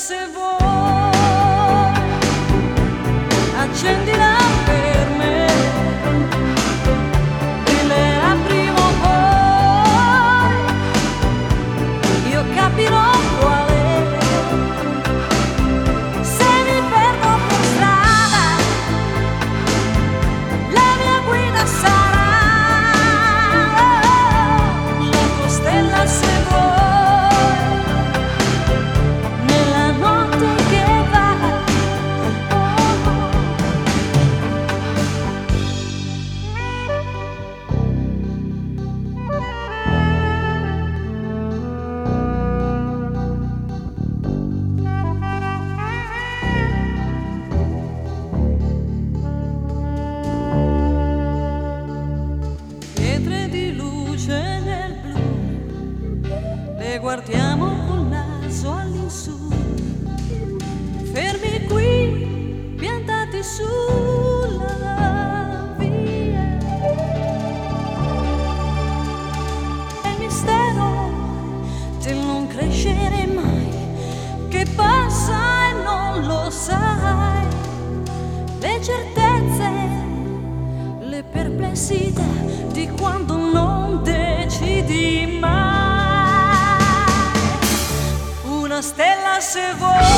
se vuoi, accendila per me, brillerà prima o poi, io capirò qual è. Se mi perdo per strada, la mia guida sarà la tua stella se vuoi. Le guardiamo col naso all'insù, fermi qui, piantati sulla via. È il mistero del non crescere mai, che passa e non lo sai. Le certezze, le perplessità di quando non decidi mai. Una stella se vuoi.